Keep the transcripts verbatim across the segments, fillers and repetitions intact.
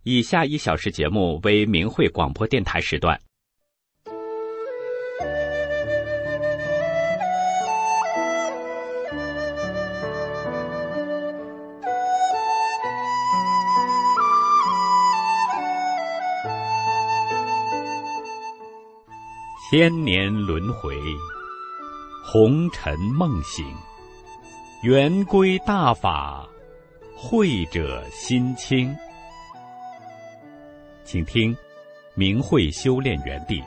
以下一小时节目为明慧广播电台时段。千年轮回，红尘梦醒，圆归大法，慧者心清。请听明慧修炼园地。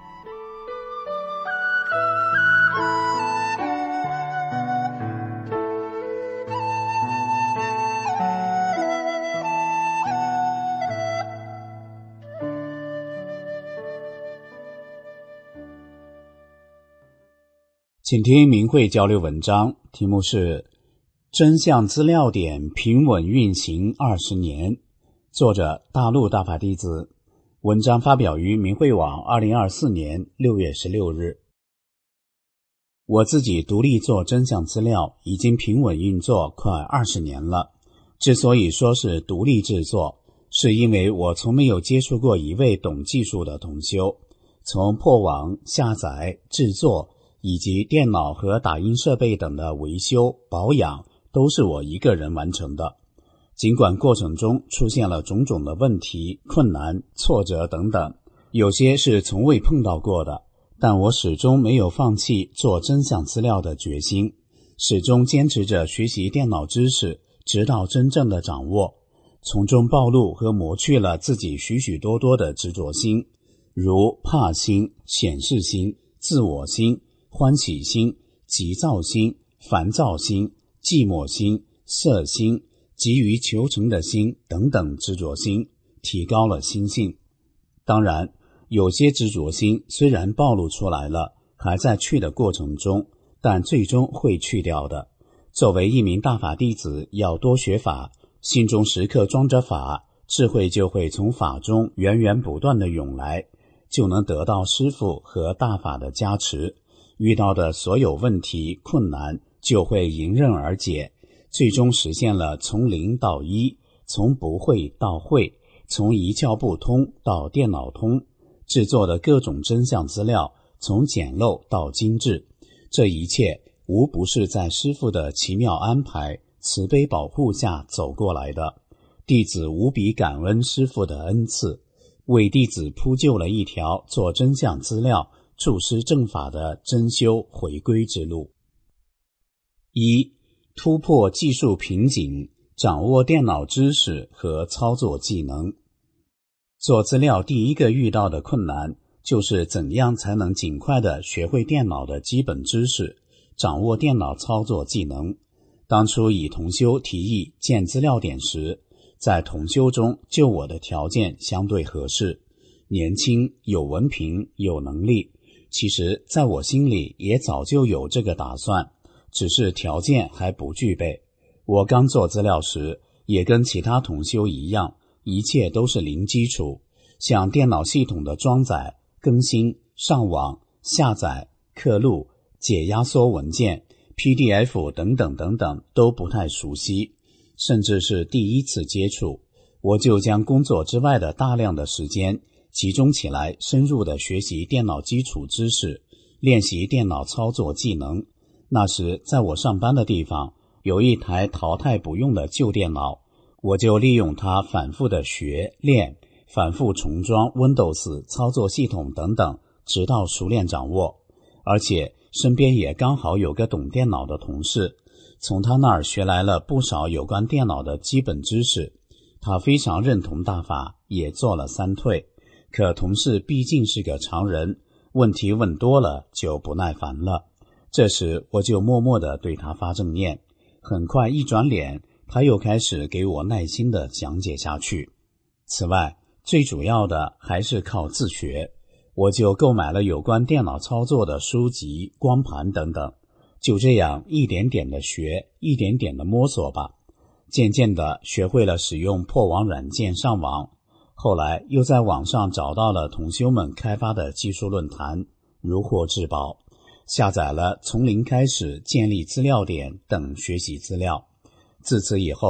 请听明慧交流文章，题目是真相资料点平稳运行二十年，作者大陆大法弟子，文章发表于明慧网二零二四年六月十六日。我自己独立做真相资料已经平稳运作快二十年了。之所以说是独立制作，是因为我从没有接触过一位懂技术的同修，从破网、下载、制作以及电脑和打印设备等的维修保养都是我一个人完成的。尽管过程中出现了种种的问题、困难、挫折等等，有些是从未碰到过的，但我始终没有放弃做真相资料的决心，始终坚持着学习电脑知识，直到真正的掌握，从中暴露和磨去了自己许许多多的执着心，如怕心、显示心、自我心、欢喜心、急躁心、烦躁心、寂寞心、色心、急于求成的心等等执着心，提高了心性。当然，有些执着心虽然暴露出来了，还在去的过程中，但最终会去掉的。作为一名大法弟子，要多学法，心中时刻装着法，智慧就会从法中源源不断地涌来，就能得到师父和大法的加持，遇到的所有问题困难就会迎刃而解，最终实现了从零到一，从不会到会，从一窍不通到电脑通，制作的各种真相资料从简陋到精致，这一切无不是在师父的奇妙安排、慈悲保护下走过来的。弟子无比感恩师父的恩赐，为弟子铺就了一条做真相资料、助师正法的真修回归之路。一、突破技术瓶颈，掌握电脑知识和操作技能。做资料第一个遇到的困难，就是怎样才能尽快地学会电脑的基本知识，掌握电脑操作技能。当初以同修提议建资料点时，在同修中就我的条件相对合适，年轻、有文凭、有能力。其实在我心里也早就有这个打算，只是条件还不具备。我刚做资料时，也跟其他同修一样，一切都是零基础，像电脑系统的装载、更新、上网、下载、刻录、解压缩文件、P D F 等等等等都不太熟悉，甚至是第一次接触。我就将工作之外的大量的时间集中起来，深入地学习电脑基础知识，练习电脑操作技能。那时在我上班的地方有一台淘汰不用的旧电脑，我就利用它反复的学练，反复重装 Windows 操作系统等等，直到熟练掌握。而且身边也刚好有个懂电脑的同事，从他那儿学来了不少有关电脑的基本知识。他非常认同大法，也做了三退。可同事毕竟是个常人，问题问多了就不耐烦了。这时我就默默地对他发正念，很快一转脸，他又开始给我耐心地讲解下去。此外，最主要的还是靠自学，我就购买了有关电脑操作的书籍、光盘等等，就这样一点点地学，一点点地摸索吧。渐渐地学会了使用破网软件上网，后来又在网上找到了同修们开发的技术论坛，如获至宝，下载了从零开始建立资料点等学习资料。自此以后，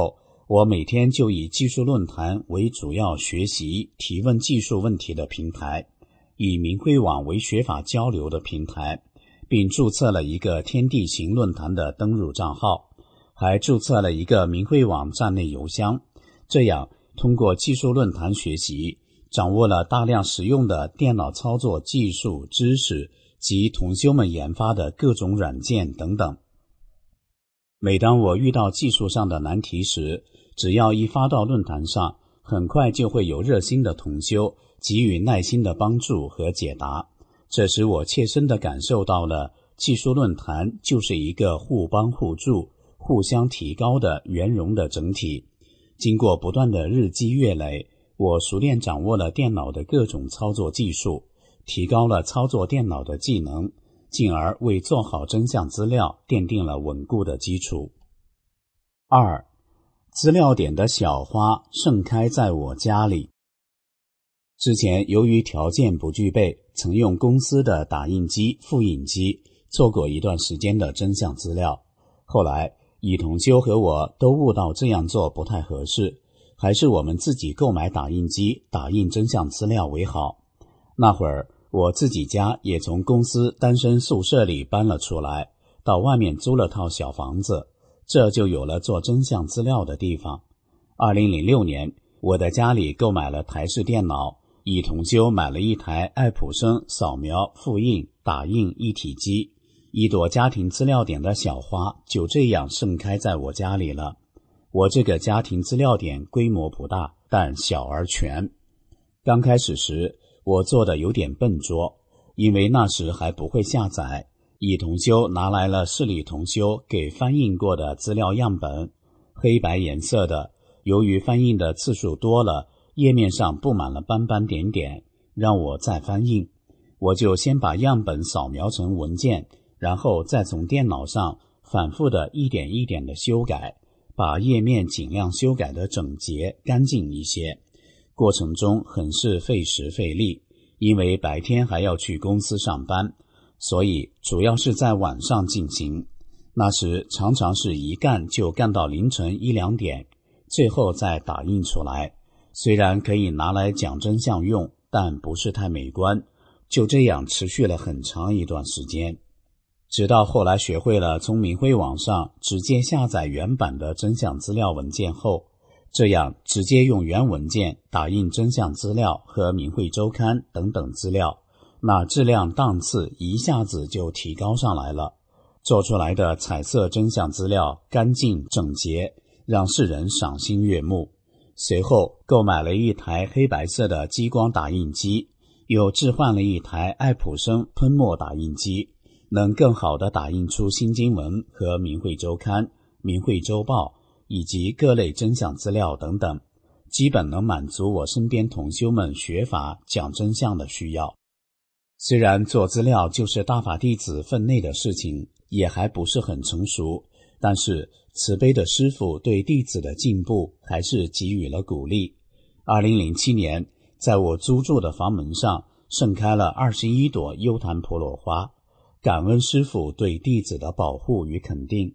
我每天就以技术论坛为主要学习提问技术问题的平台，以明慧网为学法交流的平台，并注册了一个天地行论坛的登入账号，还注册了一个明慧网站内邮箱。这样通过技术论坛学习，掌握了大量实用的电脑操作技术知识及同修们研发的各种软件等等。每当我遇到技术上的难题时，只要一发到论坛上，很快就会有热心的同修给予耐心的帮助和解答。这使我切身地感受到了技术论坛就是一个互帮互助、互相提高的圆融的整体。经过不断的日积月累，我熟练掌握了电脑的各种操作技术，提高了操作电脑的技能，进而为做好真相资料奠定了稳固的基础。二，资料点的小花盛开在我家里。之前由于条件不具备，曾用公司的打印机、复印机做过一段时间的真相资料，后来以同修和我都悟到这样做不太合适，还是我们自己购买打印机打印真相资料为好。那会儿我自己家也从公司单身宿舍里搬了出来，到外面租了套小房子，这就有了做真相资料的地方。二零零六年，我的家里购买了台式电脑，以同修买了一台爱普生扫描、复印、打印一体机，一朵家庭资料点的小花就这样盛开在我家里了。我这个家庭资料点规模不大，但小而全。刚开始时，我做的有点笨拙，因为那时还不会下载。以同修拿来了市里同修给翻印过的资料样本，黑白颜色的，由于翻印的次数多了，页面上布满了斑斑点点，让我再翻印。我就先把样本扫描成文件，然后再从电脑上反复的一点一点的修改，把页面尽量修改的整洁干净一些。过程中很是费时费力，因为白天还要去公司上班，所以主要是在晚上进行。那时常常是一干就干到凌晨一两点，最后再打印出来。虽然可以拿来讲真相用，但不是太美观。就这样持续了很长一段时间，直到后来学会了从明慧网上直接下载原版的真相资料文件后，这样直接用原文件打印真相资料和明慧周刊等等资料，那质量档次一下子就提高上来了。做出来的彩色真相资料干净整洁，让世人赏心悦目。随后购买了一台黑白色的激光打印机，又置换了一台爱普生喷墨打印机，能更好地打印出新经文和明慧周刊、明慧周报以及各类真相资料等等，基本能满足我身边同修们学法讲真相的需要。虽然做资料就是大法弟子分内的事情，也还不是很成熟，但是慈悲的师父对弟子的进步还是给予了鼓励。二零零七年，在我租住的房门上盛开了二十一朵幽檀婆罗花，感恩师父对弟子的保护与肯定。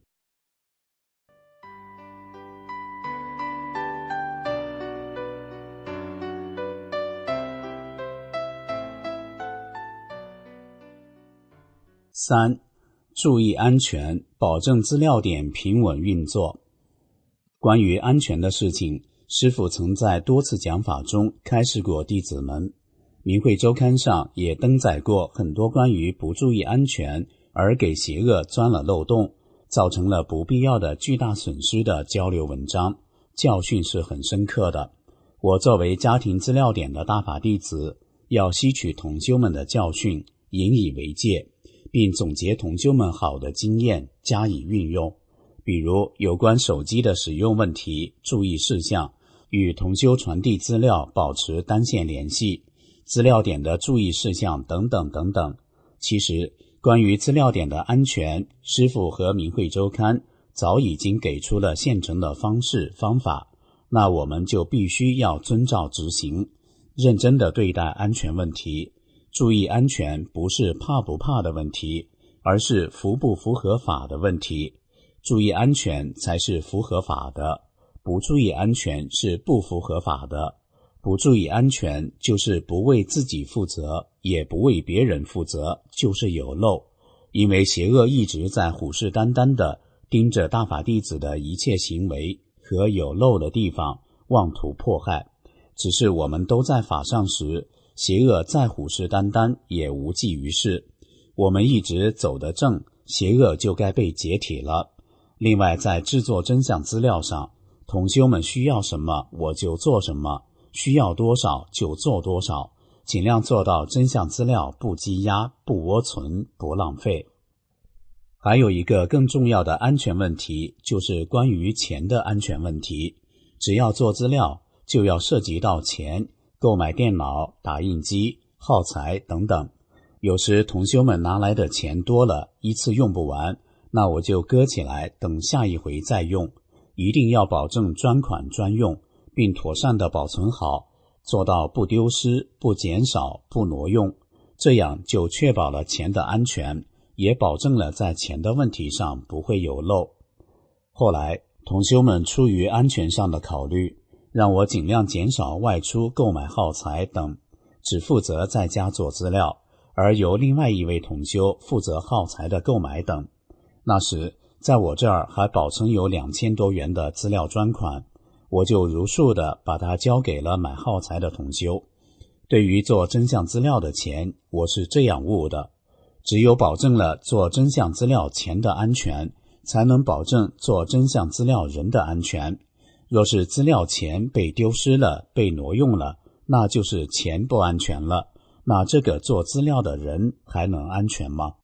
三，注意安全，保证资料点平稳运作。关于安全的事情，师父曾在多次讲法中开示过弟子们。明慧周刊上也登载过很多关于不注意安全而给邪恶钻了漏洞，造成了不必要的巨大损失的交流文章，教训是很深刻的。我作为家庭资料点的大法弟子，要吸取同修们的教训，引以为戒，并总结同修们好的经验加以运用。比如有关手机的使用问题、注意事项，与同修传递资料保持单线联系，资料点的注意事项等等等等。其实关于资料点的安全，师父和明慧周刊早已经给出了现成的方式方法，那我们就必须要遵照执行，认真地对待安全问题。注意安全不是怕不怕的问题，而是符不符合法的问题。注意安全才是符合法的， 不注意安全是不符合法的。不注意安全就是不为自己负责，也不为别人负责，就是有漏。因为邪恶一直在虎视眈眈地盯着大法弟子的一切行为和有漏的地方，妄图迫害。只是我们都在法上时，邪恶再虎视眈眈也无济于事。我们一直走得正，邪恶就该被解体了。另外，在制作真相资料上，同修们需要什么我就做什么，需要多少就做多少，尽量做到真相资料不积压、不窝存、不浪费。还有一个更重要的安全问题，就是关于钱的安全问题。只要做资料，就要涉及到钱，购买电脑、打印机、耗材等等。有时同修们拿来的钱多了，一次用不完，那我就搁起来，等下一回再用。一定要保证专款专用，并妥善地保存好，做到不丢失、不减少、不挪用，这样就确保了钱的安全，也保证了在钱的问题上不会有漏。后来同修们出于安全上的考虑，让我尽量减少外出购买耗材等，只负责在家做资料，而由另外一位同修负责耗材的购买等。那时在我这儿还保存有两千多元的资料专款，我就如数地把它交给了买耗材的同修。对于做真相资料的钱，我是这样悟的：只有保证了做真相资料钱的安全，才能保证做真相资料人的安全。若是资料钱被丢失了、被挪用了，那就是钱不安全了，那这个做资料的人还能安全吗？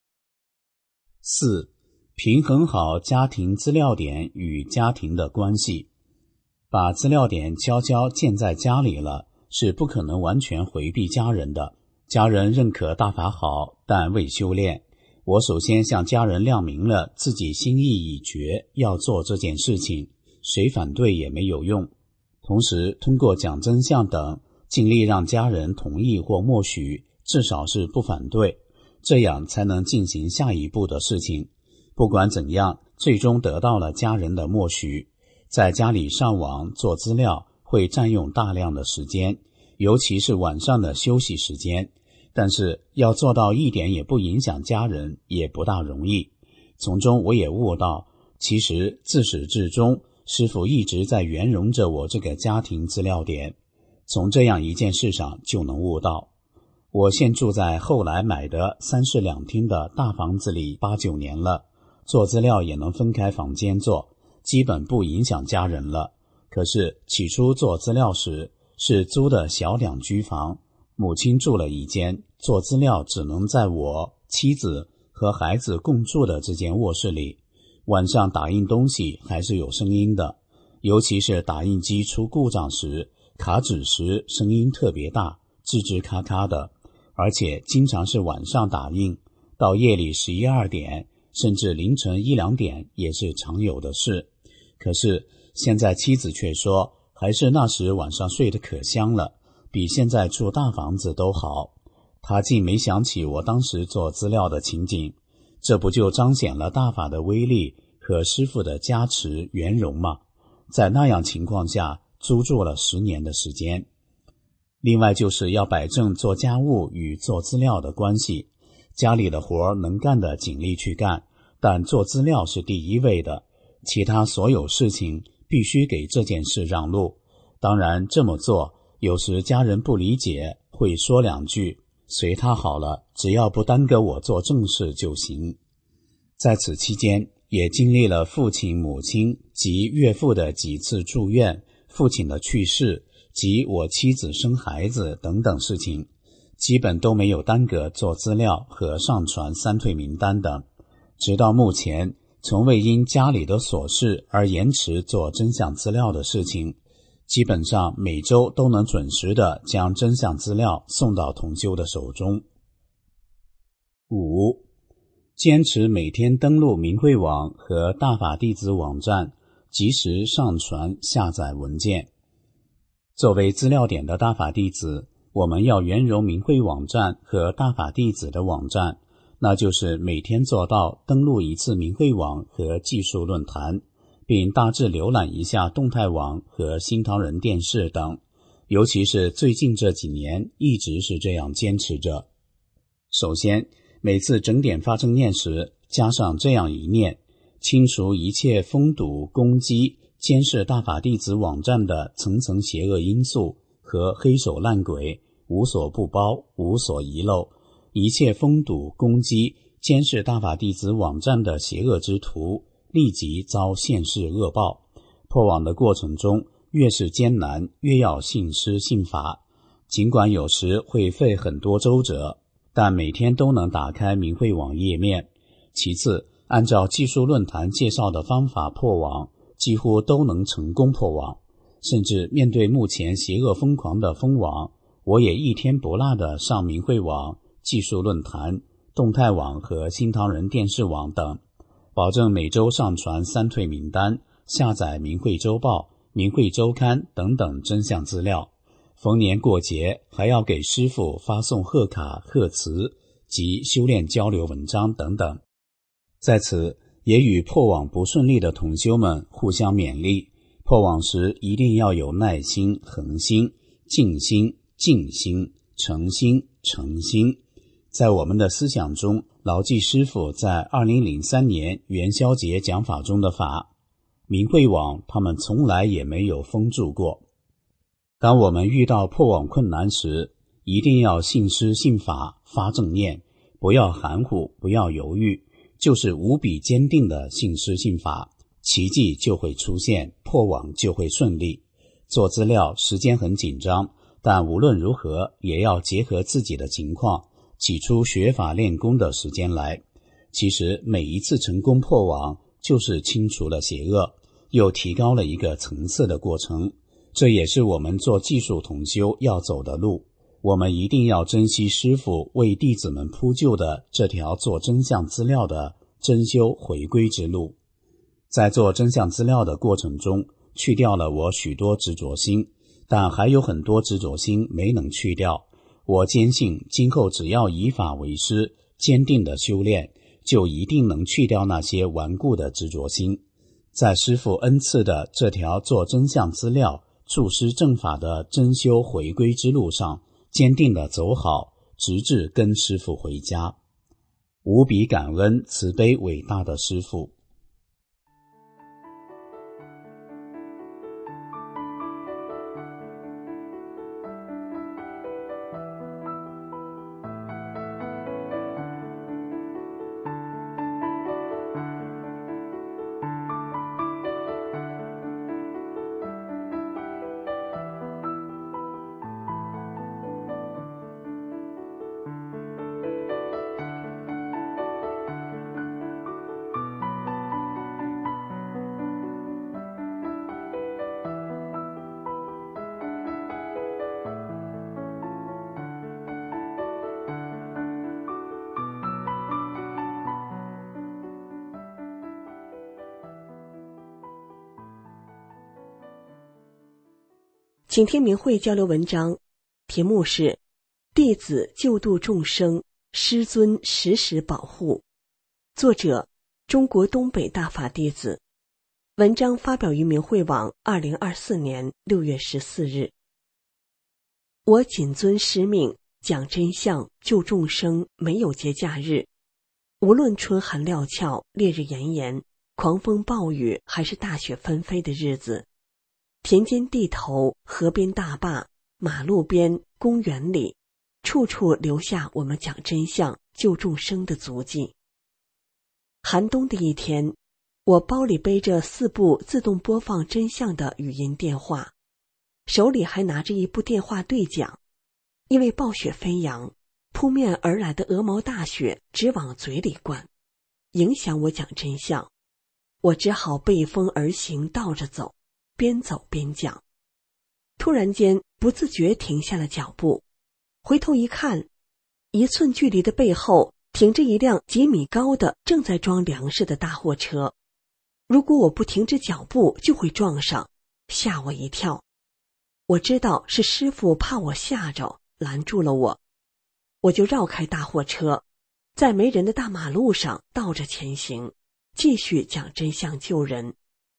四、平衡好家庭资料点与家庭的关系。把资料点悄悄建在家里了，是不可能完全回避家人的。家人认可大法好，但未修炼。我首先向家人亮明了自己心意已决，要做这件事情，谁反对也没有用。同时通过讲真相等，尽力让家人同意或默许，至少是不反对，这样才能进行下一步的事情。不管怎样，最终得到了家人的默许。在家里上网做资料会占用大量的时间，尤其是晚上的休息时间，但是要做到一点也不影响家人也不大容易。从中我也悟到，其实自始至终师父一直在圆融着我这个家庭资料点，从这样一件事上就能悟到。我现住在后来买的三室两厅的大房子里八九年了，做资料也能分开房间做，基本不影响家人了。可是起初做资料时是租的小两居房，母亲住了一间，做资料只能在我、妻子和孩子共住的这间卧室里。晚上打印东西还是有声音的，尤其是打印机出故障时，卡纸时声音特别大，吱吱咔咔的，而且经常是晚上打印，到夜里十一二点，甚至凌晨一两点也是常有的事。可是现在妻子却说，还是那时晚上睡得可香了，比现在住大房子都好。她竟没想起我当时做资料的情景，这不就彰显了大法的威力和师父的加持圆融吗？在那样情况下租住了十年的时间。另外就是要摆正做家务与做资料的关系，家里的活能干的尽力去干，但做资料是第一位的，其他所有事情必须给这件事让路。当然这么做有时家人不理解，会说两句，随他好了，只要不耽搁我做正事就行。在此期间也经历了父亲、母亲及岳父的几次住院，父亲的去世及我妻子生孩子等等事情，基本都没有耽搁做资料和上传三退名单等。直到目前从未因家里的琐事而延迟做真相资料的事情，基本上每周都能准时的将真相资料送到同修的手中。五、坚持每天登录明慧网和大法弟子网站，及时上传下载文件。作为资料点的大法弟子，我们要圆融明慧网站和大法弟子的网站，那就是每天做到登录一次明慧网和技术论坛， 并大致浏览一下动态网和新唐人电视等，尤其是最近这几年一直是这样坚持着。首先，每次整点发正念时加上这样一念，清除一切封堵、攻击、监视大法弟子网站的层层邪恶因素和黑手烂鬼，无所不包，无所遗漏。一切封堵、攻击、监视大法弟子网站的邪恶之徒立即遭现世恶报。破网的过程中越是艰难，越要信师信法，尽管有时会费很多周折，但每天都能打开明慧网页面。其次，按照技术论坛介绍的方法破网，几乎都能成功破网。甚至面对目前邪恶疯狂的封网，我也一天不落地上明慧网、技术论坛、动态网和新唐人电视网等，保证每周上传三退名单，下载明慧周报、明慧周刊等等真相资料。逢年过节还要给师父发送贺卡、贺词及修炼交流文章等等。在此也与破网不顺利的同修们互相勉励，破网时一定要有耐心、恒心、静心、静心、诚心、诚心。在我们的思想中牢记师父在二零零三年元宵节讲法中的法，明慧网他们从来也没有封住过。当我们遇到破网困难时，一定要信师信法，发正念，不要含糊，不要犹豫，就是无比坚定的信师信法，奇迹就会出现，破网就会顺利。做资料时间很紧张，但无论如何也要结合自己的情况，挤出学法练功的时间来。其实每一次成功破网，就是清除了邪恶，又提高了一个层次的过程。这也是我们做技术同修要走的路。我们一定要珍惜师父为弟子们铺就的这条做真相资料的真修回归之路。在做真相资料的过程中，去掉了我许多执着心，但还有很多执着心没能去掉。我坚信今后只要以法为师，坚定的修炼，就一定能去掉那些顽固的执着心。在师父恩赐的这条做真相资料助师正法的真修回归之路上，坚定地走好，直至跟师父回家。无比感恩慈悲伟大的师父。 请听明慧交流文章，题目是弟子救度众生，师尊时时保护，作者中国东北大法弟子。文章发表于明慧网二零二四年六月十四日。我谨遵师命，讲真相，救众生，没有节假日。无论春寒料峭，烈日炎炎，狂风暴雨，还是大雪纷飞的日子，田间地头、河边大坝、马路边、公园里，处处留下我们讲真相、救众生的足迹。寒冬的一天，我包里背着四部自动播放真相的语音电话，手里还拿着一部电话对讲。因为暴雪飞扬，扑面而来的鹅毛大雪直往嘴里灌，影响我讲真相。我只好背风而行，倒着走，边走边讲。突然间不自觉停下了脚步，回头一看，一寸距离的背后停着一辆几米高的正在装粮食的大货车。如果我不停止脚步，就会撞上，吓我一跳。我知道是师父怕我吓着，拦住了我。我就绕开大货车，在没人的大马路上倒着前行，继续讲真相救人。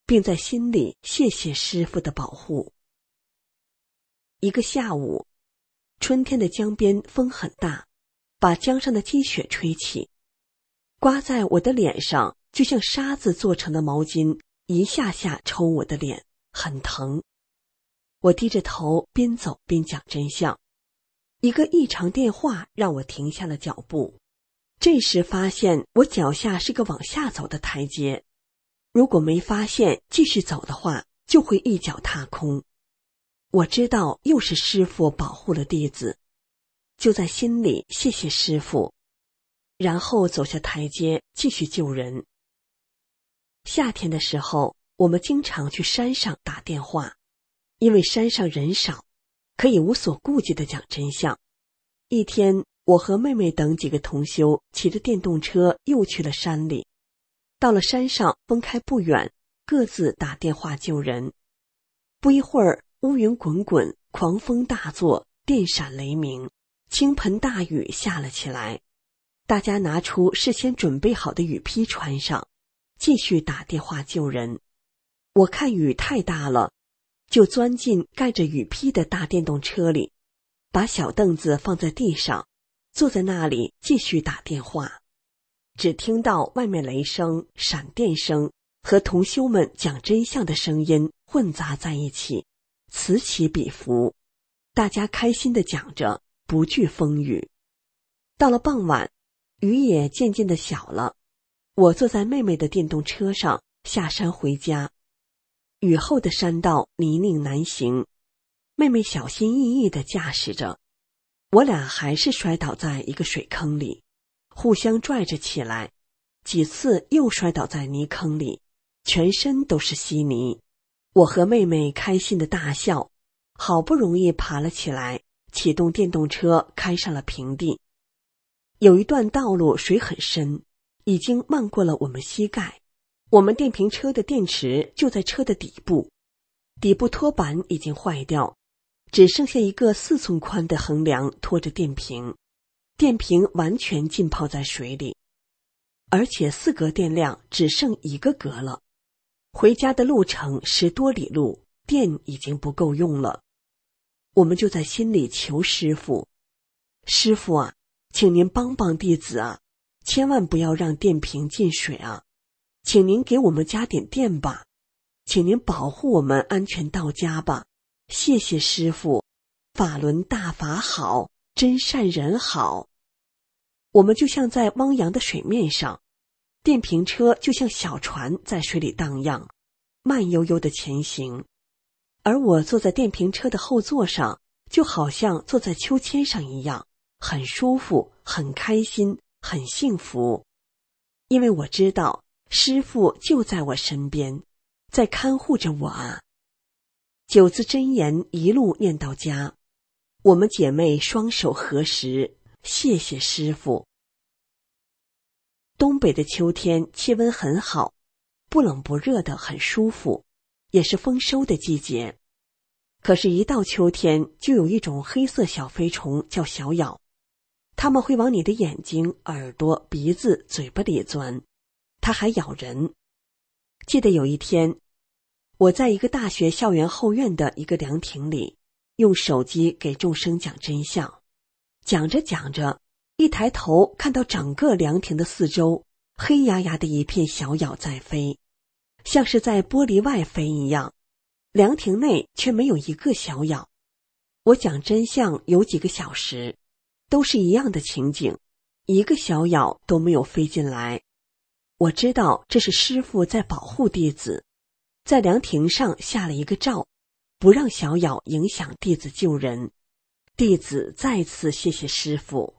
并在心里谢谢师父的保护。一个下午，春天的江边风很大，把江上的积雪吹起，刮在我的脸上，就像沙子做成的毛巾，一下下抽我的脸，很疼。我低着头边走边讲真相。一个异常电话让我停下了脚步，这时发现我脚下是个往下走的台阶，如果没发现继续走的话，就会一脚踏空。我知道又是师父保护了弟子，就在心里谢谢师父，然后走下台阶继续救人。夏天的时候，我们经常去山上打电话，因为山上人少，可以无所顾忌地讲真相。一天，我和妹妹等几个同修骑着电动车又去了山里，到了山上分开不远，各自打电话救人。不一会儿，乌云滚滚，狂风大作，电闪雷鸣，倾盆大雨下了起来。大家拿出事先准备好的雨披穿上，继续打电话救人。我看雨太大了，就钻进盖着雨披的大电动车里，把小凳子放在地上，坐在那里继续打电话。只听到外面雷声、闪电声和同修们讲真相的声音混杂在一起，此起彼伏，大家开心地讲着，不惧风雨。到了傍晚，雨也渐渐地小了，我坐在妹妹的电动车上下山回家。雨后的山道泥泞难行，妹妹小心翼翼地驾驶着，我俩还是摔倒在一个水坑里，互相拽着起来，几次又摔倒在泥坑里，全身都是稀泥。我和妹妹开心的大笑，好不容易爬了起来，启动电动车开上了平地。有一段道路水很深，已经漫过了我们膝盖。我们电瓶车的电池就在车的底部，底部托板已经坏掉，只剩下一个四寸宽的横梁拖着电瓶，电瓶完全浸泡在水里，而且四格电量只剩一个格了。回家的路程十多里路，电已经不够用了。我们就在心里求师父，师父啊，请您帮帮弟子啊，千万不要让电瓶进水啊，请您给我们加点电吧，请您保护我们安全到家吧，谢谢师父，法轮大法好，真善人好。我们就像在汪洋的水面上，电瓶车就像小船在水里荡漾，慢悠悠的前行，而我坐在电瓶车的后座上，就好像坐在秋千上一样，很舒服，很开心，很幸福。因为我知道师父就在我身边，在看护着我啊。九字真言一路念到家，我们姐妹双手合十，谢谢师父。东北的秋天气温很好，不冷不热的，很舒服，也是丰收的季节。可是一到秋天，就有一种黑色小飞虫叫小咬，它们会往你的眼睛、耳朵、鼻子、嘴巴里钻，它还咬人。记得有一天，我在一个大学校园后院的一个凉亭里，用手机给众生讲真相。讲着讲着，一抬头看到整个凉亭的四周黑压压的一片小咬在飞，像是在玻璃外飞一样，凉亭内却没有一个小咬。我讲真相有几个小时，都是一样的情景，一个小咬都没有飞进来。我知道这是师父在保护弟子，在凉亭上下了一个罩，不让小咬影响弟子救人。弟子再次谢谢师父。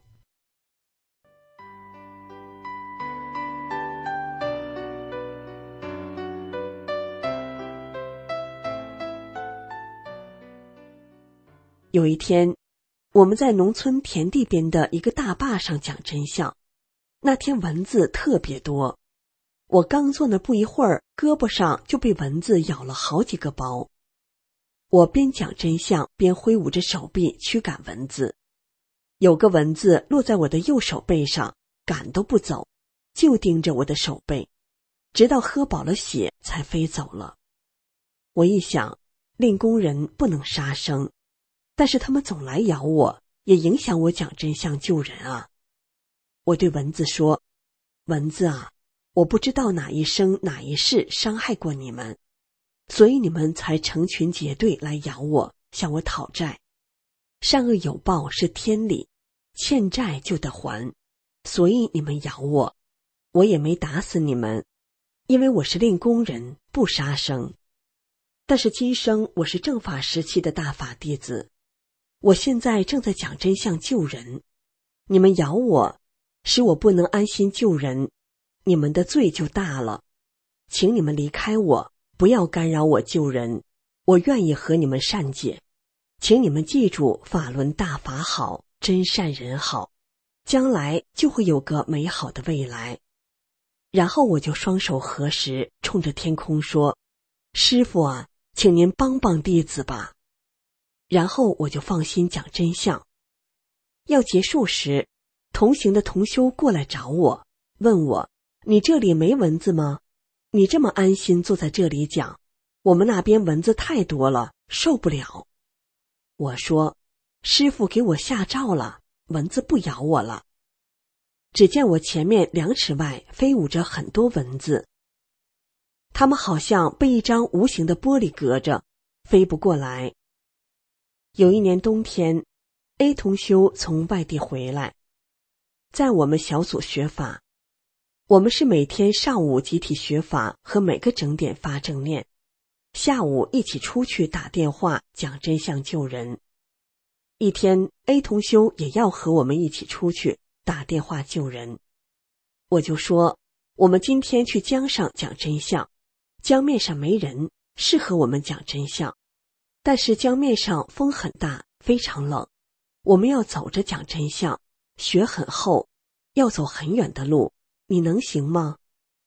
有一天，我们在农村田地边的一个大坝上讲真相。那天蚊子特别多，我刚坐那不一会儿，胳膊上就被蚊子咬了好几个包。我边讲真相边挥舞着手臂驱赶蚊子，有个蚊子落在我的右手背上，赶都不走，就盯着我的手背。 直到喝饱了血才飞走了。我一想，令工人不能杀生，但是他们总来咬我，也影响我讲真相救人啊。我对蚊子说，蚊子啊，我不知道哪一生哪一世伤害过你们，所以你们才成群结队来咬我，向我讨债。善恶有报是天理，欠债就得还，所以你们咬我，我也没打死你们，因为我是令工人，不杀生。但是今生我是正法时期的大法弟子，我现在正在讲真相救人，你们咬我，使我不能安心救人，你们的罪就大了。请你们离开我，不要干扰我救人，我愿意和你们善解。请你们记住，法轮大法好，真善人好，将来就会有个美好的未来。然后我就双手合十，冲着天空说，师父啊，请您帮帮弟子吧。然后我就放心讲真相。要结束时，同行的同修过来找我，问我，你这里没蚊子吗？你这么安心坐在这里讲，我们那边蚊子太多了，受不了。我说，师父给我下诏了，蚊子不咬我了。只见我前面两尺外飞舞着很多蚊子，它们好像被一张无形的玻璃隔着，飞不过来。有一年冬天， A 同修从外地回来，在我们小组学法，我们是每天上午集体学法和每个整点发正念，下午一起出去打电话讲真相救人。一天 A 同修也要和我们一起出去打电话救人，我就说，我们今天去江上讲真相，江面上没人，适合我们讲真相，但是江面上风很大，非常冷，我们要走着讲真相，雪很厚，要走很远的路，你能行吗？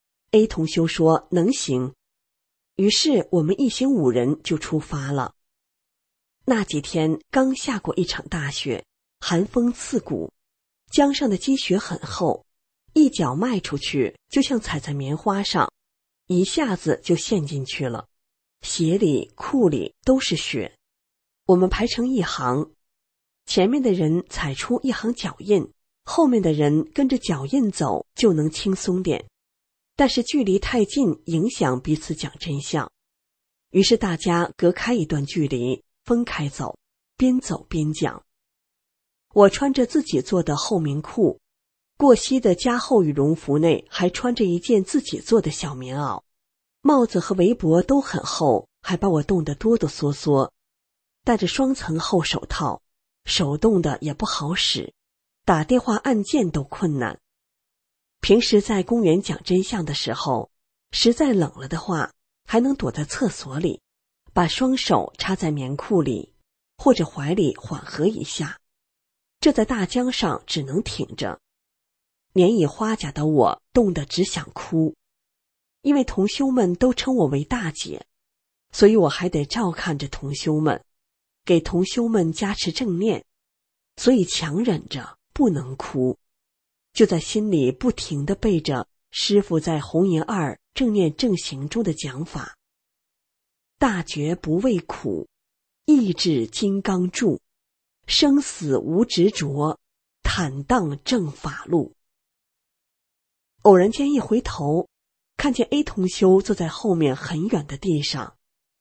A 同修说能行。于是我们一行五人就出发了。那几天刚下过一场大雪，寒风刺骨，江上的积雪很厚，一脚迈出去就像踩在棉花上，一下子就陷进去了，鞋里裤里都是雪。我们排成一行，前面的人踩出一行脚印，后面的人跟着脚印走就能轻松点，但是距离太近，影响彼此讲真相。于是大家隔开一段距离，分开走，边走边讲。我穿着自己做的厚棉裤，过膝的加厚羽绒服内还穿着一件自己做的小棉袄，帽子和围脖都很厚，还把我冻得哆哆嗦嗦，戴着双层厚手套，手冻得也不好使，打电话按键都困难。平时在公园讲真相的时候，实在冷了的话，还能躲在厕所里，把双手插在棉裤里或者怀里缓和一下。这在大江上只能挺着。年已花甲的我冻得只想哭，因为同修们都称我为大姐，所以我还得照看着同修们，给同修们加持正念，所以强忍着不能哭，就在心里不停地背着师父在红银二正念正行中的讲法：大觉不畏苦，意志金刚柱，生死无执着，坦荡正法路。偶然间一回头，看见 A 同修坐在后面很远的地上，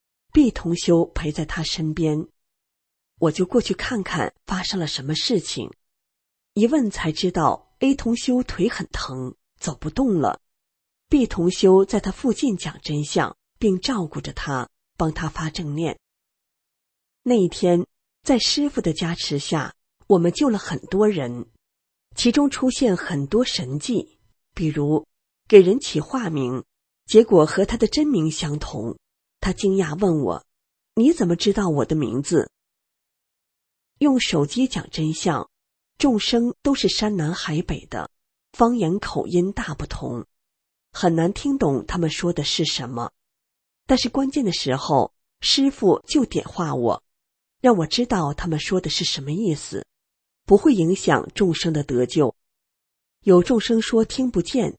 B 同修陪在他身边，我就过去看看发生了什么事情。一问才知道 A 同修腿很疼，走不动了， B 同修在他附近讲真相，并照顾着他，帮他发正念。那一天在师父的加持下，我们救了很多人，其中出现很多神迹，比如给人起化名，结果和他的真名相同。他惊讶问我，你怎么知道我的名字？用手机讲真相，众生都是山南海北的，方言口音大不同，很难听懂他们说的是什么。但是关键的时候，师父就点化我，让我知道他们说的是什么意思，不会影响众生的得救。有众生说听不见，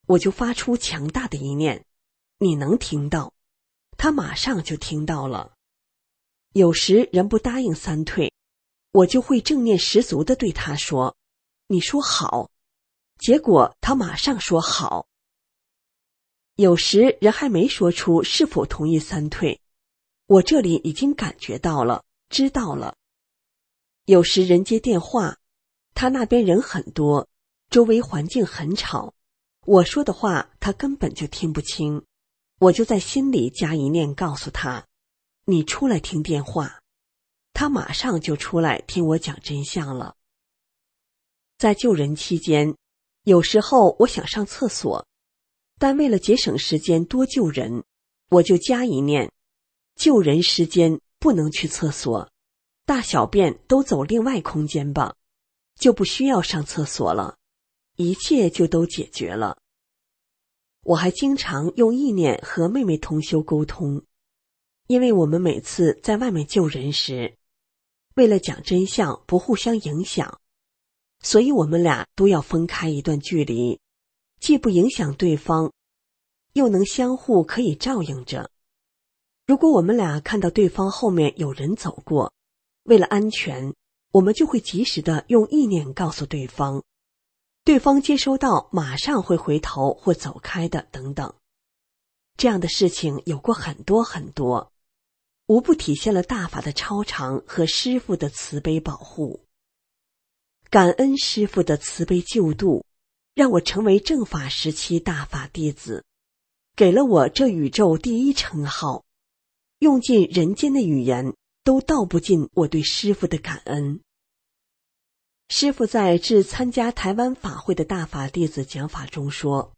我就发出强大的一念，你能听到，他马上就听到了。有时人不答应三退，我就会正念十足地对他说，你说好，结果他马上说好。有时人还没说出是否同意三退，我这里已经感觉到了，知道了。有时人接电话，他那边人很多，周围环境很吵，我说的话他根本就听不清，我就在心里加一念告诉他，你出来听电话，他马上就出来听我讲真相了。在救人期间，有时候我想上厕所，但为了节省时间多救人，我就加一念，救人时间不能去厕所，大小便都走另外空间吧，就不需要上厕所了，一切就都解决了。我还经常用意念和妹妹同修沟通，因为我们每次在外面救人时，为了讲真相不互相影响，所以我们俩都要分开一段距离，既不影响对方，又能相互可以照应着。如果我们俩看到对方后面有人走过，为了安全，我们就会及时的用意念告诉对方，对方接收到马上会回头或走开的等等。这样的事情有过很多很多，无不体现了大法的超常和师父的慈悲保护。感恩师父的慈悲救度，让我成为正法时期大法弟子，给了我这宇宙第一称号，用尽人间的语言都道不尽我对师父的感恩。师父在致参加台湾法会的大法弟子讲法中说，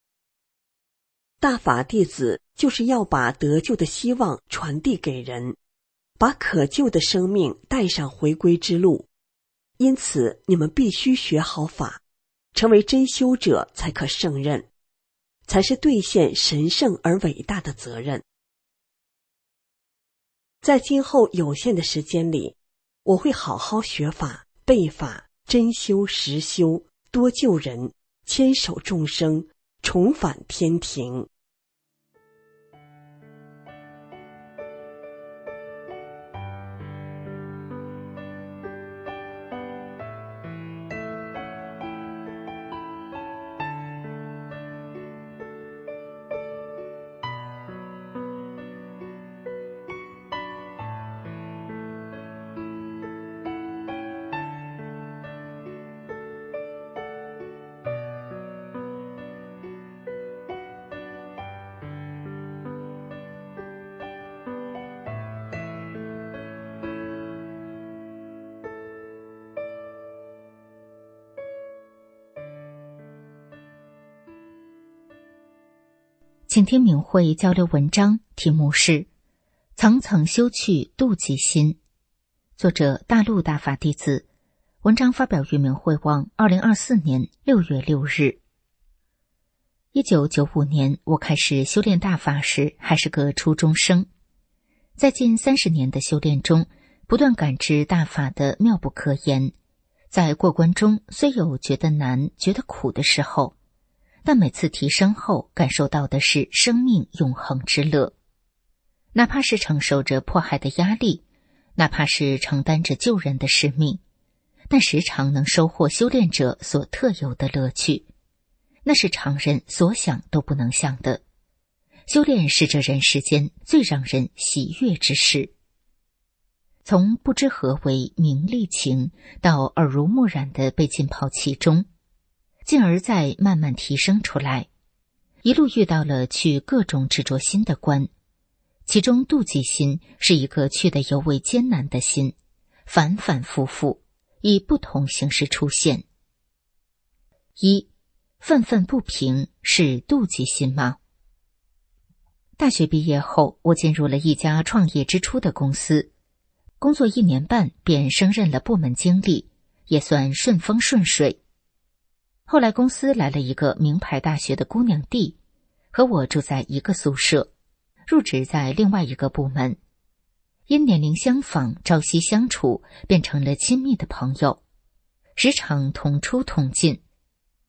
大法弟子就是要把得救的希望传递给人，把可救的生命带上回归之路，因此你们必须学好法，成为真修者才可胜任，才是兑现神圣而伟大的责任。在今后有限的时间里，我会好好学法、背法、真修实修，多救人，牵手众生，重返天庭。 请听明慧交流文章，题目是层层修去度己心，作者大陆大法弟子，文章发表于明慧网二零二四年六月六日。一九九五年我开始修炼大法时还是个初中生，在近三十年的修炼中，不断感知大法的妙不可言，在过关中虽有觉得难觉得苦的时候，但每次提升后感受到的是生命永恒之乐。哪怕是承受着迫害的压力，哪怕是承担着救人的使命，但时常能收获修炼者所特有的乐趣，那是常人所想都不能想的。修炼是这人世间最让人喜悦之事。从不知何为名利情到耳濡目染地被浸泡其中，进而再慢慢提升出来，一路遇到了去各种执着心的关，其中妒忌心是一个去得尤为艰难的心，反反复复以不同形式出现。一，愤愤不平是妒忌心吗？大学毕业后，我进入了一家创业之初的公司，工作一年半便升任了部门经理，也算顺风顺水。后来公司来了一个名牌大学的姑娘弟，和我住在一个宿舍，入职在另外一个部门。因年龄相仿，朝夕相处，变成了亲密的朋友，时常同出同进。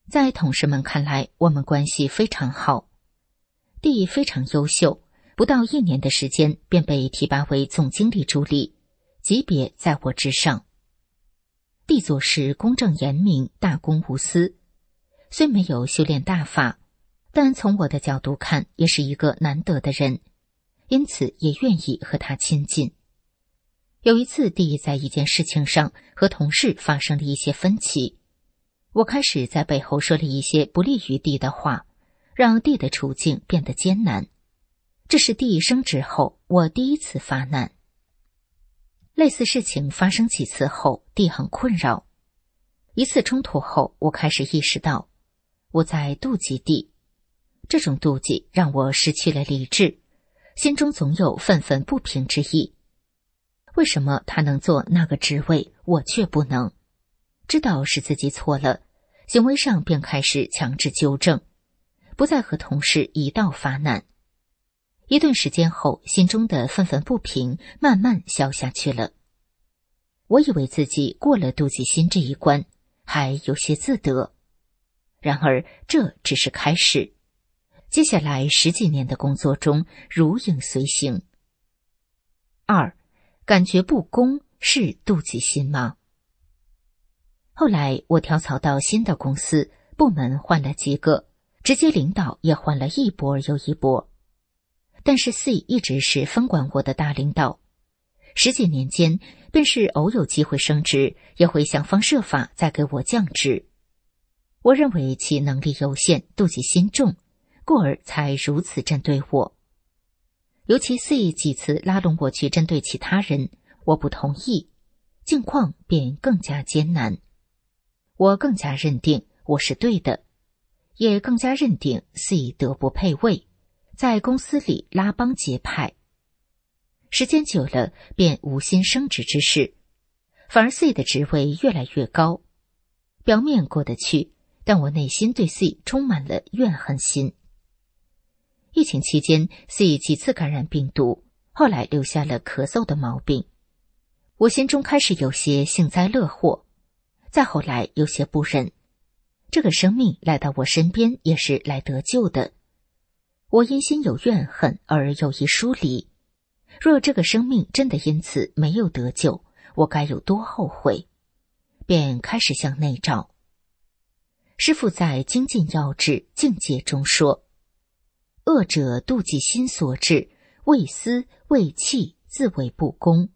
在同事们看来，我们关系非常好。D非常优秀，不到一年的时间便被提拔为总经理助理，级别在我之上。D做事公正严明，大公无私，虽没有修炼大法，但从我的角度看，也是一个难得的人，因此也愿意和他亲近。有一次 D 在一件事情上和同事发生了一些分歧，我开始在背后说了一些不利于 D 的话，让 D 的处境变得艰难。这是 D 升职后我第一次发难。类似事情发生几次后， D 很困扰。一次冲突后，我开始意识到我在妒忌 D， 这种妒忌让我失去了理智，心中总有愤愤不平之意。为什么他能做那个职位，我却不能？知道是自己错了，行为上便开始强制纠正，不再和同事一道发难。一段时间后，心中的愤愤不平慢慢消下去了。我以为自己过了妒忌心这一关，还有些自得。然而这只是开始，接下来十几年的工作中如影随形。二，感觉不公是妒忌心吗？后来我跳槽到新的公司，部门换了几个，直接领导也换了一波又一波。但是 C 一直是分管我的大领导，十几年间，便是偶有机会升职，也会想方设法再给我降职。我认为其能力有限，妒忌心重，故而才如此针对我。尤其 C 几次拉拢我去针对其他人，我不同意，境况便更加艰难。我更加认定我是对的，也更加认定 C 德不配位，在公司里拉帮结派。时间久了，便无心升职之事，反而 C 的职位越来越高。表面过得去，但我内心对 C 充满了怨恨心。疫情期间 C 几次感染病毒，后来留下了咳嗽的毛病。我心中开始有些幸灾乐祸，再后来有些不忍。这个生命来到我身边也是来得救的，我因心有怨恨而有意疏离。若这个生命真的因此没有得救，我该有多后悔？便开始向内照。师父在《精进要旨境界》中说，恶者妒忌心所致，为私为气，自谓不公。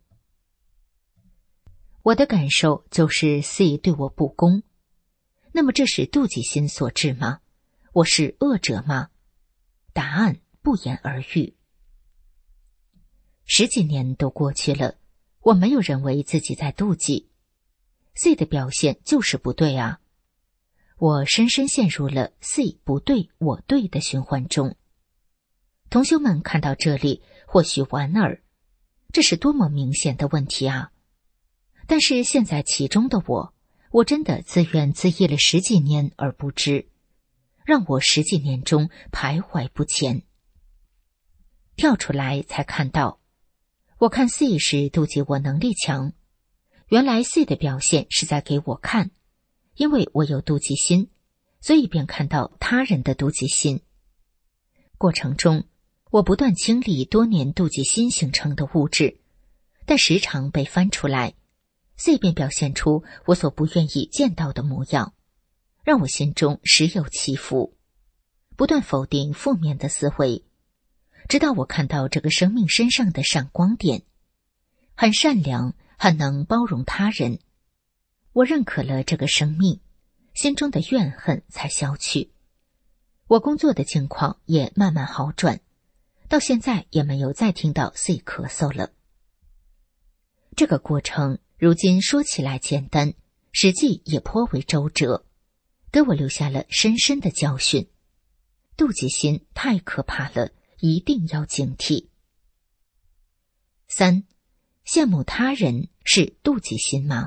我的感受就是 C 对我不公。那么这是妒忌心所致吗？我是恶者吗？答案不言而喻。十几年都过去了，我没有认为自己在妒忌。C 的表现就是不对啊。我深深陷入了 C 不对我对的循环中。同修们看到这里或许莞尔，这是多么明显的问题啊！但是现在其中的我，我真的自怨自艾了十几年而不知，让我十几年中徘徊不前。跳出来才看到，我看 C 是妒忌我能力强，原来 C 的表现是在给我看，因为我有妒忌心，所以便看到他人的妒忌心。过程中，我不断清理多年妒忌心形成的物质，但时常被翻出来， C 便表现出我所不愿意见到的模样，让我心中时有起伏，不断否定负面的思维，直到我看到这个生命身上的闪光点，很善良，很能包容他人。我认可了这个生命，心中的怨恨才消去。我工作的境况也慢慢好转，到现在也没有再听到 C 咳嗽了。这个过程如今说起来简单，实际也颇为周折，给我留下了深深的教训。妒忌心太可怕了，一定要警惕。三，羡慕他人是妒忌心吗？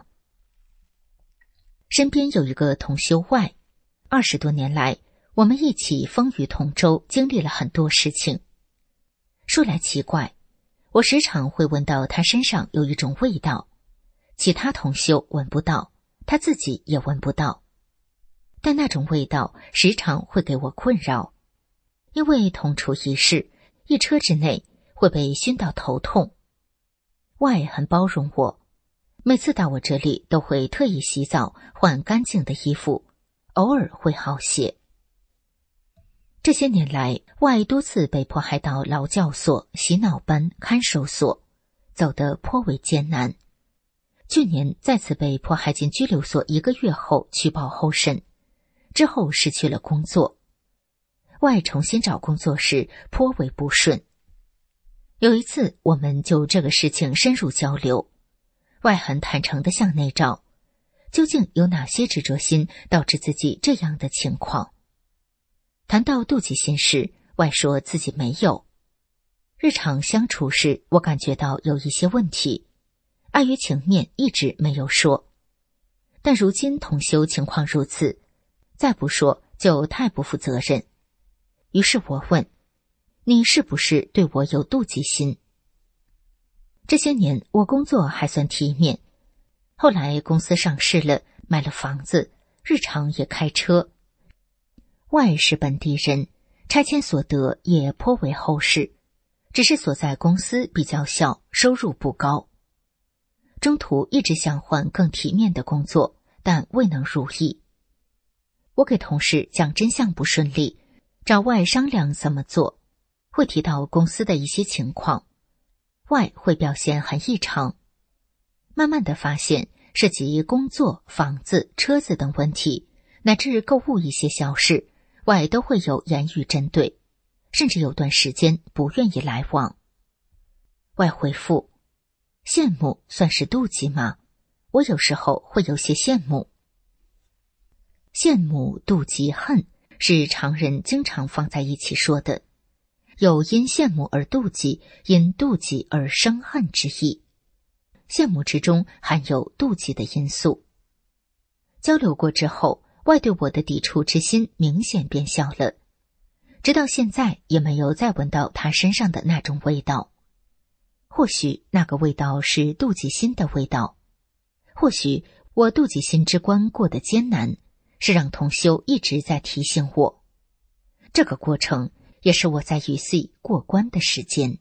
身边有一个同修外，二十多年来，我们一起风雨同舟，经历了很多事情。说来奇怪，我时常会闻到他身上有一种味道，其他同修闻不到，他自己也闻不到。 但那种味道时常会给我困扰，因为同处一室，一车之内会被熏到头痛。外很包容我，每次到我这里都会特意洗澡，换干净的衣服，偶尔会好些。这些年来，外多次被迫害到劳教所、洗脑班、看守所，走得颇为艰难。去年再次被迫害进拘留所一个月后取保候审，之后失去了工作。外重新找工作时颇为不顺。有一次我们就这个事情深入交流，外很坦诚地向内找，究竟有哪些执着心导致自己这样的情况。谈到妒忌心时，外说自己没有。日常相处时，我感觉到有一些问题，碍于情面一直没有说。但如今同修情况如此，再不说就太不负责任。于是我问，你是不是对我有妒忌心？这些年我工作还算体面，后来公司上市了，买了房子，日常也开车。外是本地人，拆迁所得也颇为厚实，只是所在公司比较小，收入不高。中途一直想换更体面的工作，但未能如意。我给同事讲真相不顺利，找外商量怎么做，会提到公司的一些情况，外会表现很异常。慢慢的发现，涉及工作、房子、车子等问题，乃至购物一些小事，外都会有言语针对，甚至有段时间不愿意来往。外回复，羡慕算是妒忌吗？我有时候会有些羡慕。羡慕、妒忌、恨是常人经常放在一起说的，有因羡慕而妒忌，因妒忌而生恨之意。羡慕之中含有妒忌的因素。交流过之后，外对我的抵触之心明显变小了，直到现在也没有再闻到他身上的那种味道。或许那个味道是妒忌心的味道，或许我妒忌心之关过得艰难，是让同修一直在提醒我。这个过程也是我在与 C 过关的时间。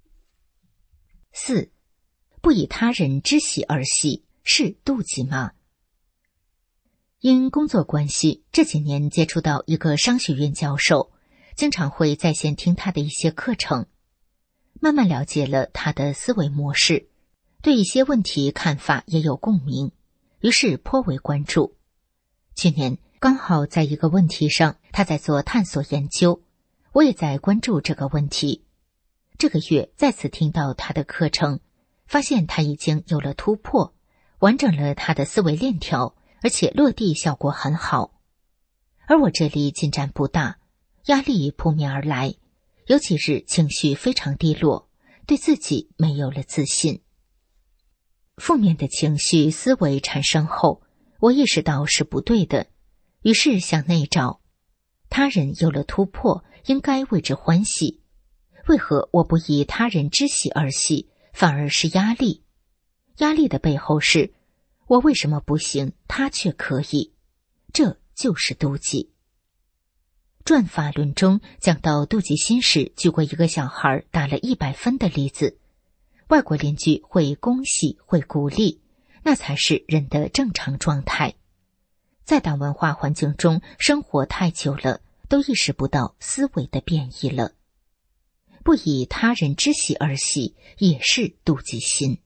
四，不以他人之喜而喜，是妒忌吗？因工作关系，这几年接触到一个商学院教授，经常会在线听他的一些课程，慢慢了解了他的思维模式，对一些问题看法也有共鸣，于是颇为关注。去年刚好在一个问题上，他在做探索研究，我也在关注这个问题。这个月再次听到他的课程，发现他已经有了突破，完整了他的思维链条，而且落地效果很好。而我这里进展不大，压力扑面而来，有几日情绪非常低落，对自己没有了自信。负面的情绪思维产生后，我意识到是不对的，于是向内找，他人有了突破，应该为之欢喜，为何我不以他人之喜而喜，反而是压力？压力的背后是我为什么不行，他却可以，这就是妒忌。转法论中讲到妒忌心时，举过一个小孩打了一百分的例子，外国邻居会恭喜，会鼓励，那才是人的正常状态。在大文化环境中生活太久了，都意识不到思维的变异了。不以他人之喜而喜，也是妒忌心。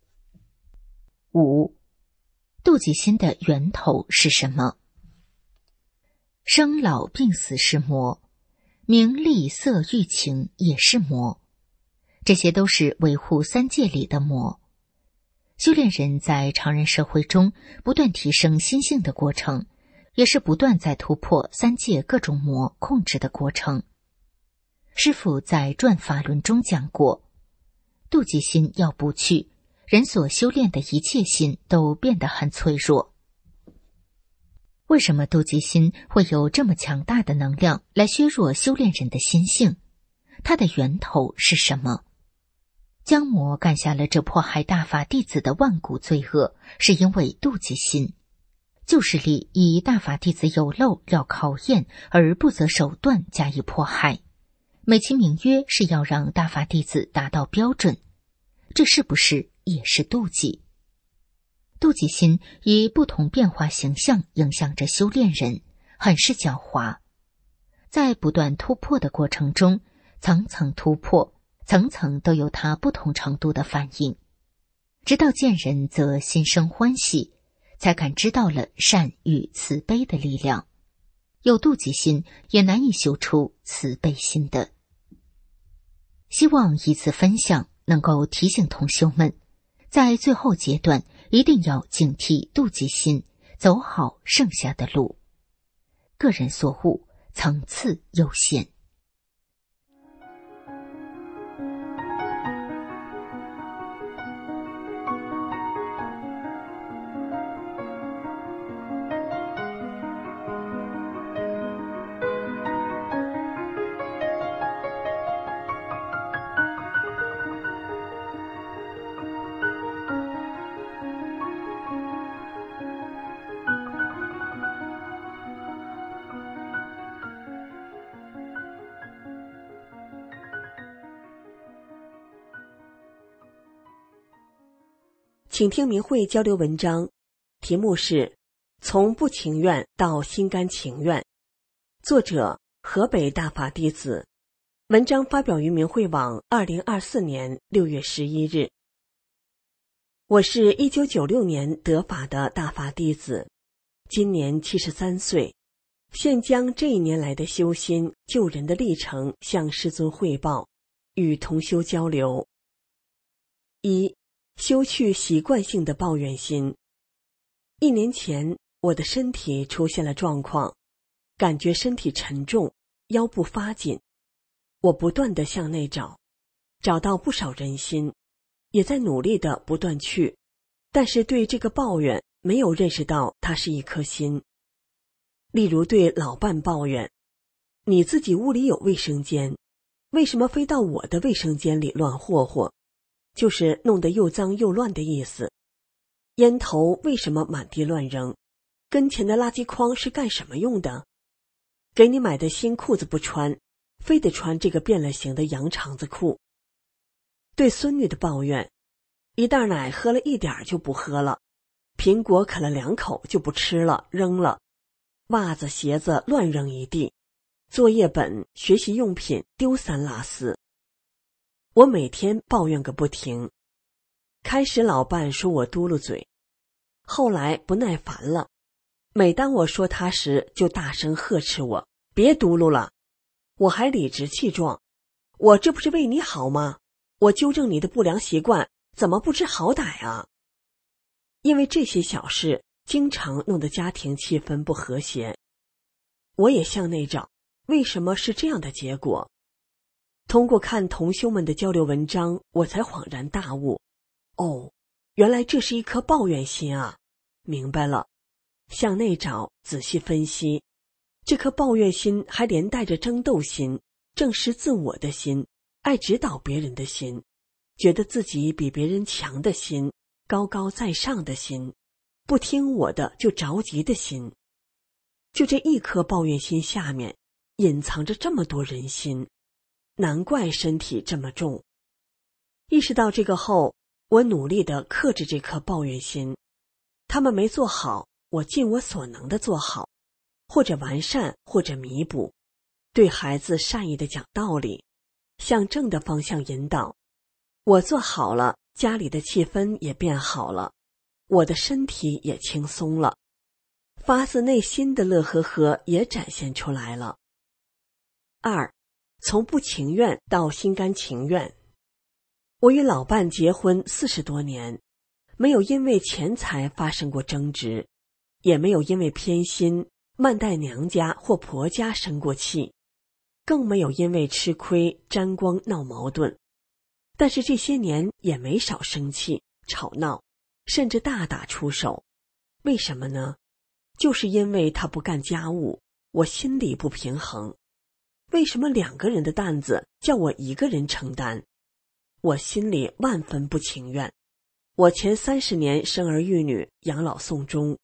五，妒忌心的源头是什么？生老病死是魔，名利色欲情也是魔，这些都是维护三界里的魔。修炼人在常人社会中不断提升心性的过程，也是不断在突破三界各种魔控制的过程。师父在转法论中讲过，妒忌心要不去，人所修炼的一切心都变得很脆弱。为什么妒忌心会有这么强大的能量来削弱修炼人的心性？它的源头是什么？江魔干下了这迫害大法弟子的万古罪恶，是因为妒忌心。 旧势力以大法弟子有漏料考验而不择手段加以迫害，美其名曰是要让大法弟子达到标准，这是不是也是妒忌？妒忌心以不同变化形象影响着修炼人，很是狡猾。在不断突破的过程中，层层突破，层层都有它不同程度的反应，直到见人则心生欢喜，才感知到了善与慈悲的力量。有妒忌心也难以修出慈悲心的。希望以此分享能够提醒同修们，在最后阶段一定要警惕妒忌心，走好剩下的路。个人所悟，层次有限。 请听明慧交流文章，题目是从不情愿到心甘情愿，作者河北大法弟子，文章发表于明慧网二零二四年六月十一日。我是一九九六年得法的大法弟子，今年七十三岁，现将这一年来的修心救人的历程向师尊汇报，与同修交流。一、修去习惯性的抱怨心。一年前，我的身体出现了状况，感觉身体沉重，腰部发紧。我不断地向内找，找到不少人心，也在努力地不断去，但是对这个抱怨没有认识到它是一颗心。例如对老伴抱怨，你自己屋里有卫生间，为什么非到我的卫生间里乱霍霍？就是弄得又脏又乱的意思。烟头为什么满地乱扔？跟前的垃圾筐是干什么用的？给你买的新裤子不穿，非得穿这个变了形的羊肠子裤。对孙女的抱怨，一袋奶喝了一点就不喝了，苹果啃了两口就不吃了，扔了，袜子鞋子乱扔一地，作业本学习用品丢三落四。我每天抱怨个不停，开始老伴说我嘟噜嘴，后来不耐烦了，每当我说他时就大声呵斥我，别嘟噜了。我还理直气壮，我这不是为你好吗？我纠正你的不良习惯，怎么不知好歹啊？因为这些小事经常弄得家庭气氛不和谐。我也向内找，为什么是这样的结果？通过看同修们的交流文章，我才恍然大悟，哦，原来这是一颗抱怨心啊！明白了，向内找，仔细分析，这颗抱怨心还连带着争斗心、正视自我的心、爱指导别人的心、觉得自己比别人强的心、高高在上的心、不听我的就着急的心。就这一颗抱怨心下面，隐藏着这么多人心。难怪身体这么重。意识到这个后，我努力地克制这颗抱怨心。他们没做好，我尽我所能地做好，或者完善，或者弥补。对孩子善意地讲道理，向正的方向引导。我做好了，家里的气氛也变好了，我的身体也轻松了，发自内心的乐呵呵也展现出来了。二，从不情愿到心甘情愿。我与老伴结婚四十多年，没有因为钱财发生过争执，也没有因为偏心、慢待娘家或婆家生过气，更没有因为吃亏、沾光闹矛盾。但是这些年也没少生气、吵闹，甚至大打出手。为什么呢？就是因为他不干家务，我心里不平衡。为什么两个人的担子叫我一个人承担？我心里万分不情愿。我前三十年生儿育女，养老送终，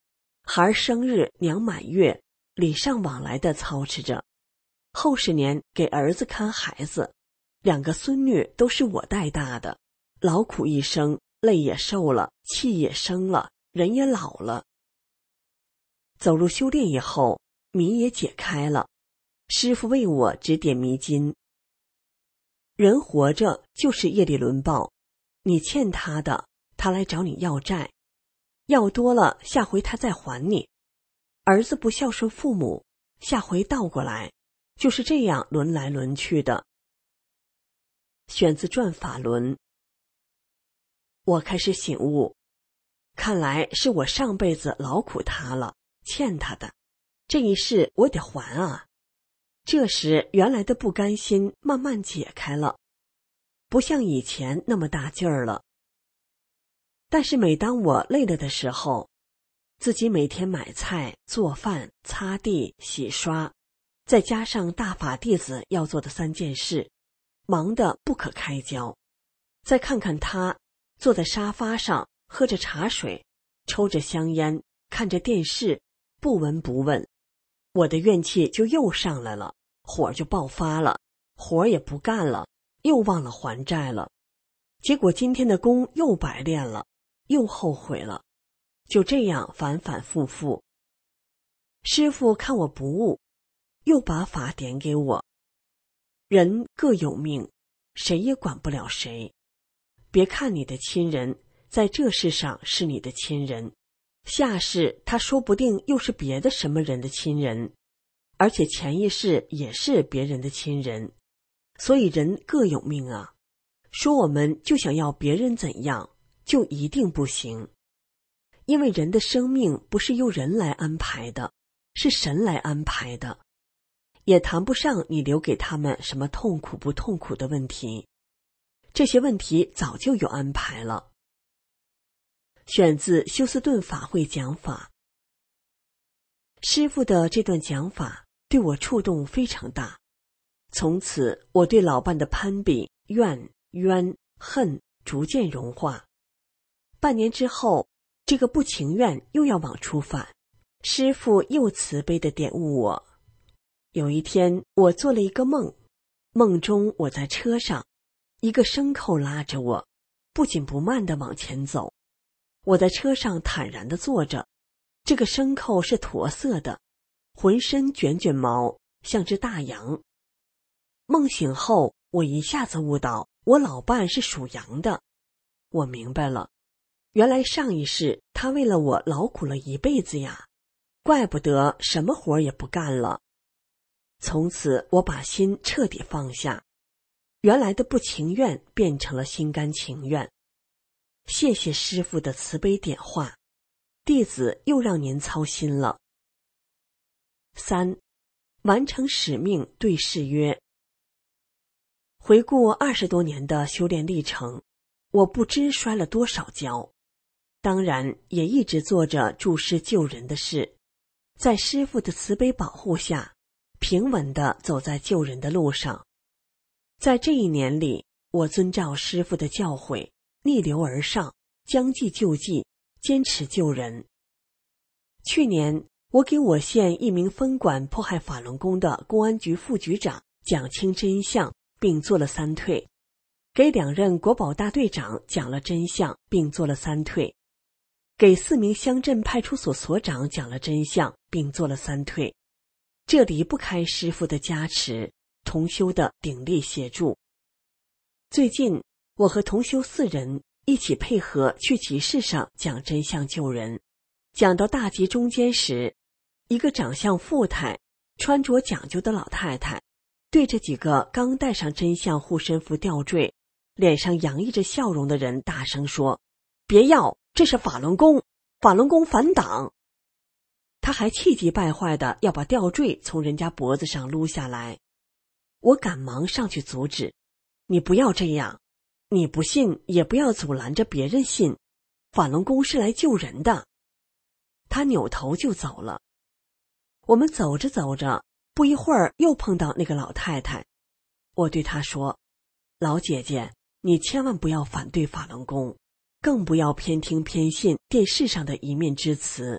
孩儿生日娘满月，礼尚往来的操持着。后十年给儿子看孩子，两个孙女都是我带大的，劳苦一生，累也受了，气也生了，人也老了。走入修炼以后，谜也解开了，师父为我指点迷津。人活着就是业力轮报，你欠他的，他来找你要债，要多了，下回他再还你。儿子不孝顺父母，下回倒过来，就是这样轮来轮去的。选自《转法轮》。我开始醒悟，看来是我上辈子劳苦他了，欠他的，这一世我得还啊。这时原来的不甘心慢慢解开了，不像以前那么大劲儿了。但是每当我累了的时候，自己每天买菜、做饭、擦地、洗刷，再加上大法弟子要做的三件事，忙得不可开交。再看看他坐在沙发上，喝着茶水，抽着香烟，看着电视，不闻不问，我的怨气就又上来了，火就爆发了，活也不干了，又忘了还债了。结果今天的功又白练了，又后悔了，就这样反反复复。师父看我不悟，又把法点给我。人各有命，谁也管不了谁。别看你的亲人在这世上是你的亲人，下世他说不定又是别的什么人的亲人，而且前一世也是别人的亲人。所以人各有命啊，说我们就想要别人怎样，就一定不行。因为人的生命不是由人来安排的，是神来安排的，也谈不上你留给他们什么痛苦不痛苦的问题，这些问题早就有安排了。选自休斯顿法会讲法。师父的这段讲法对我触动非常大，从此我对老伴的攀比、怨、冤、恨逐渐融化。半年之后，这个不情愿又要往出返，师父又慈悲地点悟我。有一天我做了一个梦，梦中我在车上，一个牲口拉着我，不紧不慢地往前走。我在车上坦然地坐着，这个牲口是驼色的，浑身卷卷毛，像只大羊。梦醒后，我一下子悟到我老伴是属羊的。我明白了，原来上一世他为了我劳苦了一辈子呀，怪不得什么活也不干了。从此我把心彻底放下，原来的不情愿变成了心甘情愿。谢谢师父的慈悲点化，弟子又让您操心了。三，完成使命对誓约。回顾二十多年的修炼历程，我不知摔了多少跤，当然也一直做着助师救人的事，在师父的慈悲保护下，平稳地走在救人的路上。在这一年里，我遵照师父的教诲，逆流而上，将计就计，坚持救人。去年，我给我县一名分管迫害法轮功的公安局副局长讲清真相，并做了三退；给两任国保大队长讲了真相，并做了三退；给四名乡镇派出所所长讲了真相，并做了三退。这离不开师父的加持，同修的鼎力协助。最近，我和同修四人一起配合去集市上讲真相救人。讲到大集中间时，一个长相富态、穿着讲究的老太太对着几个刚戴上真相护身符吊坠、脸上洋溢着笑容的人大声说：“别要，这是法轮功，法轮功反党。”他还气急败坏的要把吊坠从人家脖子上撸下来。我赶忙上去阻止：“你不要这样，你不信也不要阻拦着别人信，法轮功是来救人的。”他扭头就走了。我们走着走着，不一会儿又碰到那个老太太。我对她说：“老姐姐，你千万不要反对法轮功，更不要偏听偏信电视上的一面之词。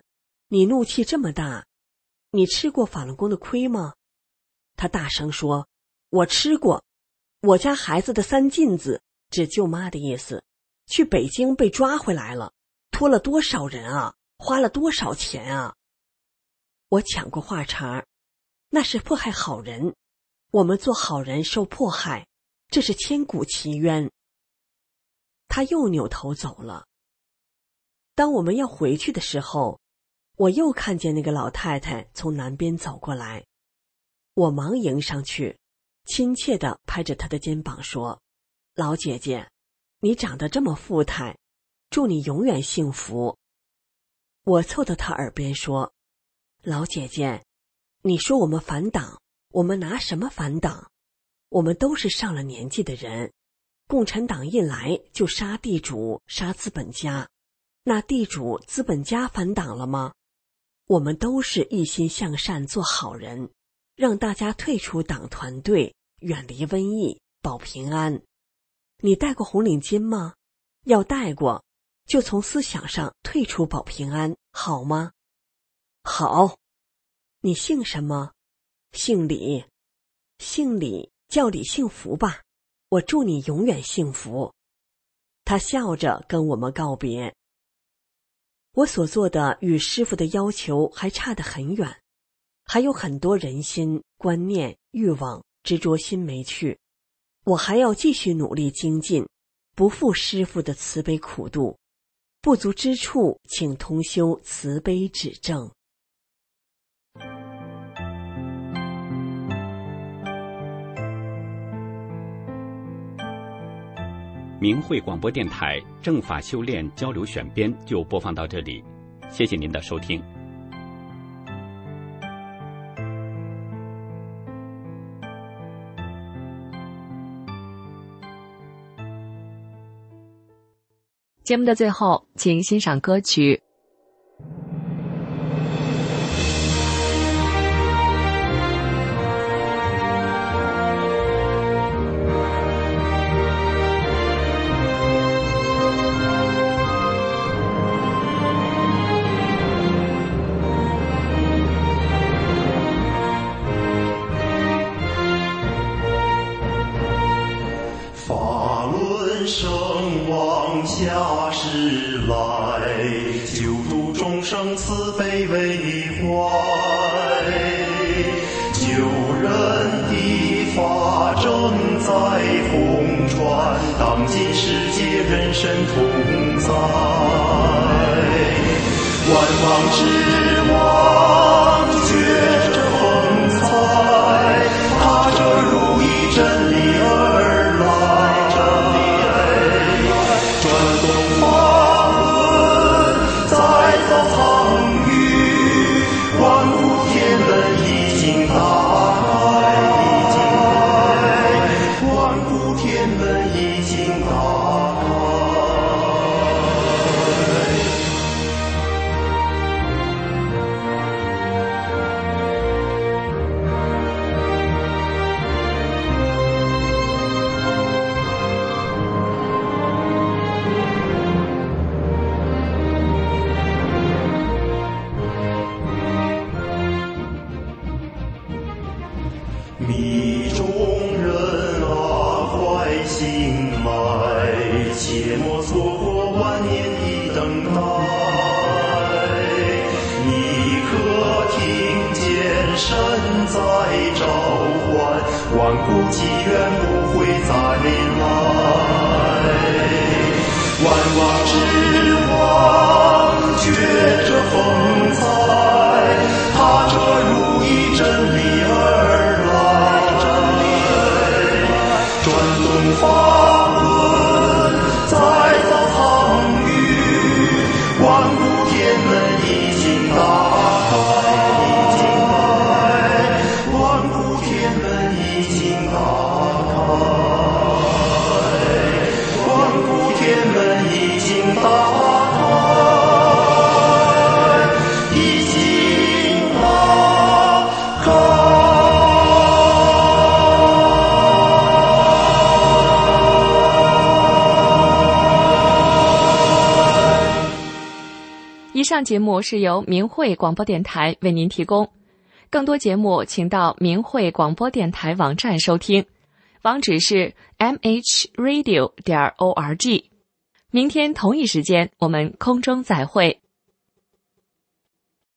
你怒气这么大，你吃过法轮功的亏吗？他大声说，我吃过，我家孩子的三进子，指舅妈的意思，去北京被抓回来了，拖了多少人啊，花了多少钱啊。我抢过话茬，那是迫害好人，我们做好人受迫害，这是千古奇冤。他又扭头走了。当我们要回去的时候，我又看见那个老太太从南边走过来，我忙迎上去，亲切地拍着她的肩膀说，老姐姐，你长得这么富态，祝你永远幸福。我凑到她耳边说，老姐姐，你说我们反党，我们拿什么反党？我们都是上了年纪的人，共产党一来就杀地主，杀资本家，那地主资本家反党了吗？我们都是一心向善做好人，让大家退出党团队，远离瘟疫，保平安。你戴过红领巾吗？要戴过，就从思想上退出保平安，好吗？好。你姓什么？姓李。姓李，叫李幸福吧，我祝你永远幸福。他笑着跟我们告别。我所做的与师父的要求还差得很远，还有很多人心、观念、欲望、执着心没去，我还要继续努力精进，不负师父的慈悲苦度，不足之处请同修慈悲指正。 明慧广播电台正法修炼交流选编就播放到这里，谢谢您的收听。 节目的最后，请欣赏歌曲。 下世来，救度众生慈悲为怀，救人的法正在红传，当今世界人神同在，万王之王觉着风采，踏着如意真理而来，转动法轮再造苍宇，万物天门已经打开，已经开，万物天门已经打开。迷众人啊，快醒来，切莫错过万年的等待。你可听见神在召唤，万古机缘不会再来。万王之王觉着风采，踏着如意真理而转动法轮再造苍宇，万物天门已经打开，已经开，万物天门已经打开，万物天门已经打开， 上节目是由明慧广播电台为您提供，更多节目请到明慧广播电台网站收听，网址是 m h radio 点 org。明天同一时间我们空中再会。